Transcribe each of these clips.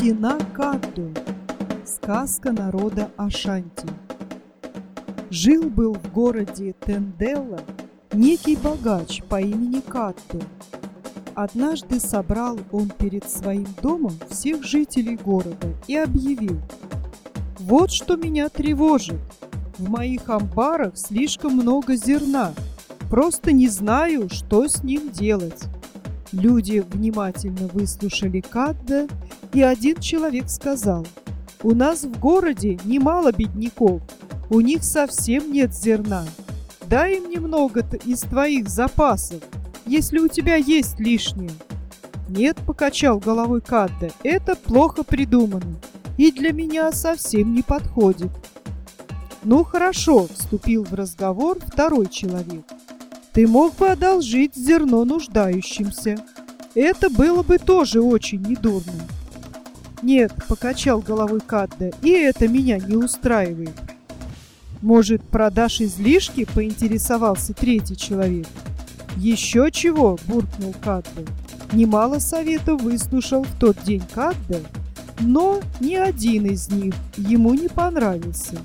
Стена Кадду. Сказка народа Ашанти. Жил-был в городе Тенделла некий богач по имени Кадду. Однажды собрал он перед своим домом всех жителей города и объявил: «Вот что меня тревожит. В моих амбарах слишком много зерна. Просто не знаю, что с ним делать». Люди внимательно выслушали Кадда, и один человек сказал: «У нас в городе немало бедняков, у них совсем нет зерна. Дай им немного-то из твоих запасов, если у тебя есть лишнее». «Нет», — покачал головой Кадда, — «это плохо придумано и для меня совсем не подходит». «Ну хорошо», — вступил в разговор второй человек, — «ты мог бы одолжить зерно нуждающимся. Это было бы тоже очень недурно». «Нет», — покачал головой Кадда, — «и это меня не устраивает». «Может, продашь излишки?» — поинтересовался третий человек. «Еще чего?» — буркнул Кадда. Немало советов выслушал в тот день Кадда, но ни один из них ему не понравился.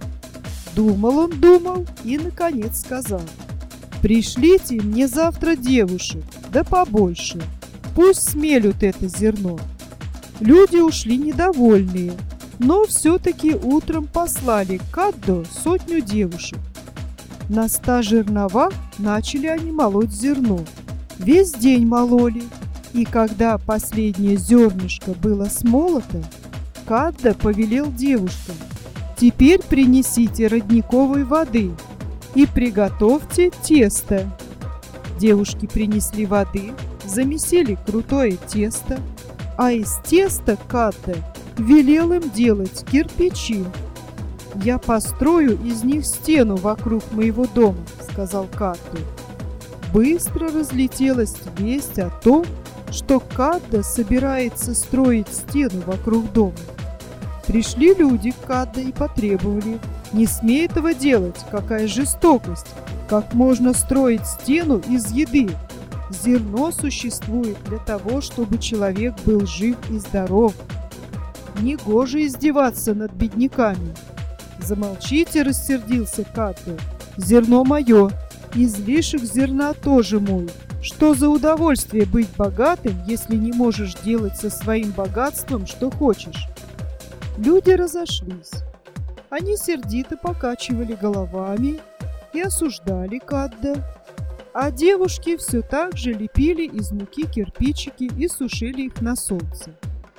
Думал он, думал и, наконец, сказал: «Пришлите мне завтра девушек, да побольше, пусть смелют это зерно». Люди ушли недовольные, но все-таки утром послали к Кадду 100 девушек. На 100 жерновах начали они молоть зерно. Весь день мололи, и когда последнее зернышко было смолото, Кадда повелел девушкам: «Теперь принесите родниковой воды и приготовьте тесто». Девушки принесли воды, замесили крутое тесто, а из теста Кадда велел им делать кирпичи. «Я построю из них стену вокруг моего дома», — сказал Кадду. Быстро разлетелась весть о том, что Кадда собирается строить стену вокруг дома. Пришли люди к Кадда и потребовали: «Не смей этого делать, какая жестокость! Как можно строить стену из еды? Зерно существует для того, чтобы человек был жив и здоров. Негоже издеваться над бедняками». «Замолчите», — рассердился Кадда. «Зерно мое, излишек зерна тоже мой. Что за удовольствие быть богатым, если не можешь делать со своим богатством, что хочешь?» Люди разошлись. Они сердито покачивали головами и осуждали Кадда, а девушки все так же лепили из муки кирпичики и сушили их на солнце.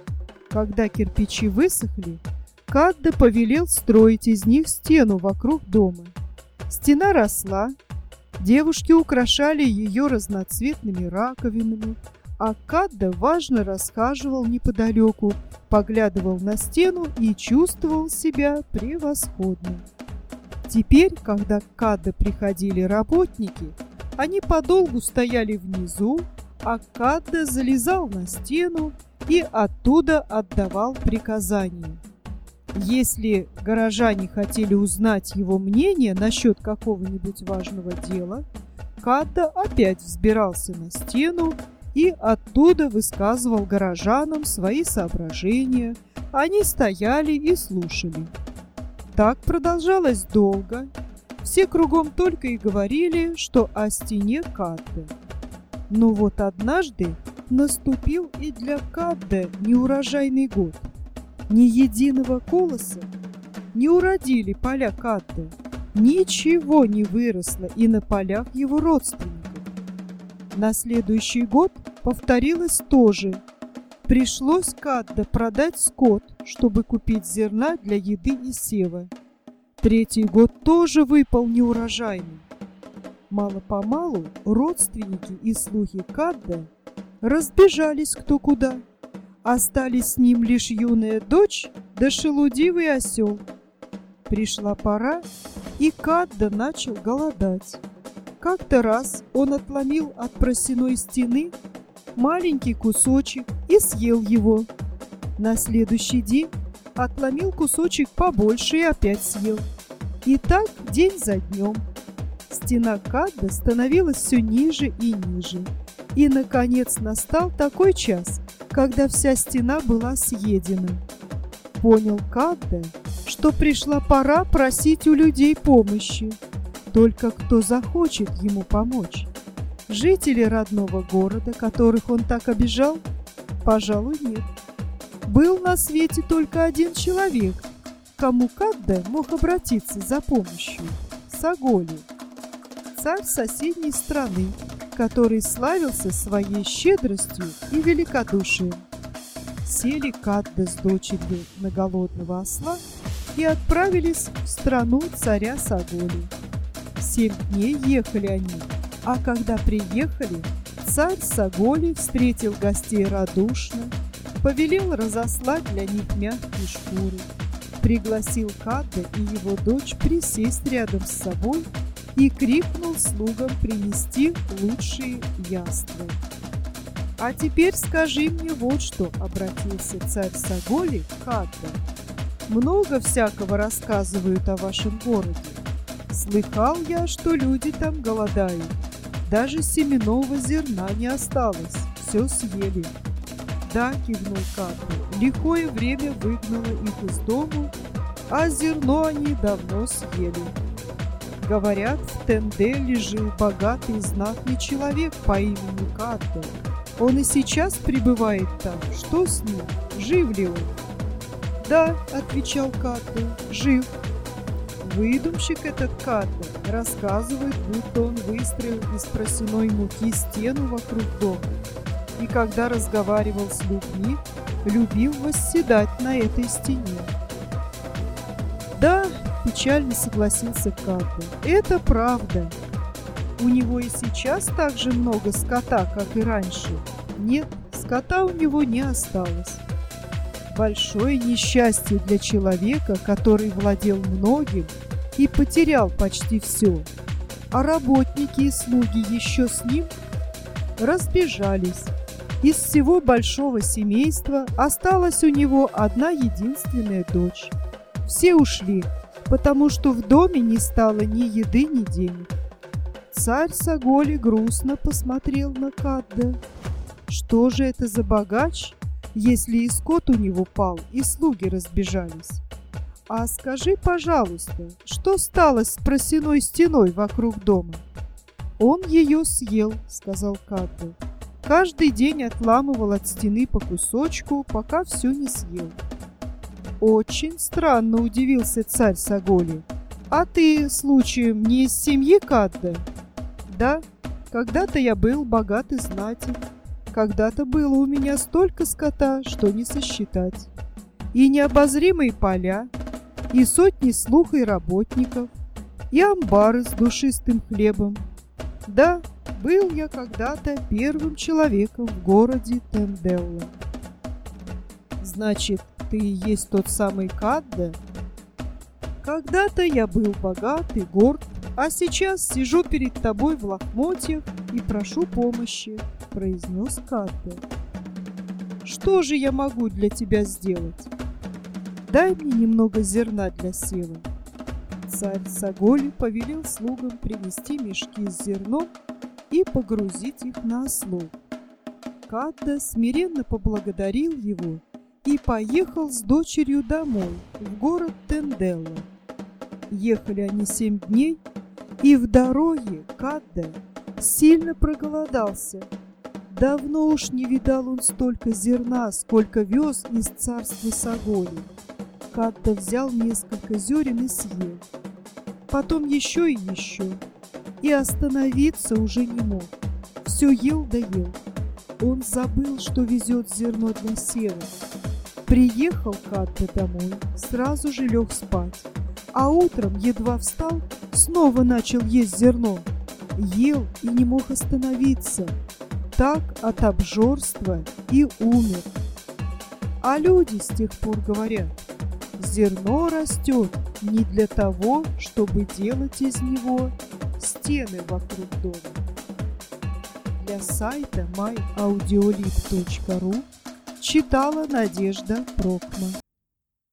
Когда кирпичи высохли, Кадда повелел строить из них стену вокруг дома. Стена росла, девушки украшали ее разноцветными раковинами, а Кадда важно расхаживал неподалеку, поглядывал на стену и чувствовал себя превосходно. Теперь, когда к Кадда приходили работники, они подолгу стояли внизу, а Кадда залезал на стену и оттуда отдавал приказания. Если горожане хотели узнать его мнение насчет какого-нибудь важного дела, Кадда опять взбирался на стену и оттуда высказывал горожанам свои соображения. Они стояли и слушали. Так продолжалось долго. Все кругом только и говорили, что о стене Кадда. Но вот однажды наступил и для Кадда неурожайный год. Ни единого колоса не уродили поля Кадда, ничего не выросло и на полях его родственников. На следующий год повторилось то же. Пришлось Кадда продать скот, чтобы купить зерна для еды и сева. Третий год тоже выпал неурожайный. Мало-помалу родственники и слуги Кадда разбежались кто куда. Остались с ним лишь юная дочь да шелудивый осел. Пришла пора, и Кадда начал голодать. Как-то раз он отломил от просеной стены маленький кусочек и съел его. На следующий день отломил кусочек побольше и опять съел. И так день за днем. Стена Кадда становилась все ниже и ниже. И, наконец, настал такой час, когда вся стена была съедена. Понял Кадде, что пришла пора просить у людей помощи. Только кто захочет ему помочь? Жители родного города, которых он так обижал? Пожалуй, нет. Был на свете только один человек, к кому Кадде мог обратиться за помощью – Саголи, царь соседней страны, который славился своей щедростью и великодушием. Сели Кадде с дочерью на голодного осла и отправились в страну царя Саголи. 7 дней ехали они, а когда приехали, царь Саголи встретил гостей радушно, повелел разослать для них мягкие шкуры, пригласил Кадде и его дочь присесть рядом с собой и крикнул слугам принести лучшие яства. «А теперь скажи мне вот что», — обратился царь Саголи к Кадде. «Много всякого рассказывают о вашем городе. Слыхал я, что люди там голодают. Даже семенного зерна не осталось, все съели». «Да», — кивнул Кадде, — «лихое время выгнало их из дому, а зерно они давно съели». Говорят, в Тенделе жил богатый и знатный человек по имени Кадде. Он и сейчас пребывает там. Что с ним? Жив ли он? «Да», — отвечал Кадде, — «жив». Выдумщик этот Кадде рассказывает, будто он выстроил из просяной муки стену вокруг дома, и когда разговаривал с людьми, любил восседать на этой стене. «Да», — печально согласился Кадде, — «это правда. У него и сейчас так же много скота, как и раньше». «Нет, скота у него не осталось». Большое несчастье для человека, который владел многим и потерял почти все. А работники и слуги еще с ним разбежались. Из всего большого семейства осталась у него одна единственная дочь. Все ушли, потому что в доме не стало ни еды, ни денег. Царь Саголи грустно посмотрел на Кадде. Что же это за богач, если и скот у него пал, и слуги разбежались? «А скажи, пожалуйста, что стало с просяной стеной вокруг дома?» «Он ее съел», — сказал Кадде. «Каждый день отламывал от стены по кусочку, пока все не съел». «Очень странно», — удивился царь Саголи. «А ты, случаем, не из семьи Кадде?» «Да, когда-то я был богат и знатен. Когда-то было у меня столько скота, что не сосчитать. И необозримые поля, и сотни слуг и работников, и амбары с душистым хлебом. Да, был я когда-то первым человеком в городе Тенделла». «Значит, ты и есть тот самый Кадде?» «Когда-то я был богат и горд, а сейчас сижу перед тобой в лохмотьях и прошу помощи», — произнес Кадде. «Что же я могу для тебя сделать? Дай мне немного зерна для сева». Царь Саголи повелел слугам принести мешки с зерном и погрузить их на ослов. Кадде смиренно поблагодарил его и поехал с дочерью домой, в город Тенделла. Ехали они 7 дней, и в дороге Кадде сильно проголодался. Давно уж не видал он столько зерна, сколько вез из царства Саголи. Кадде взял несколько зерен и съел. Потом еще и еще. И остановиться уже не мог. Все ел да ел. Он забыл, что везет зерно для сева. Приехал Кадде домой, сразу же лег спать. А утром, едва встал, снова начал есть зерно. Ел и не мог остановиться. Так от обжорства и умер. А люди с тех пор говорят: зерно растет не для того, чтобы делать из него стены вокруг дома. Для сайта myaudiolib.ru читала Надежда Прокма.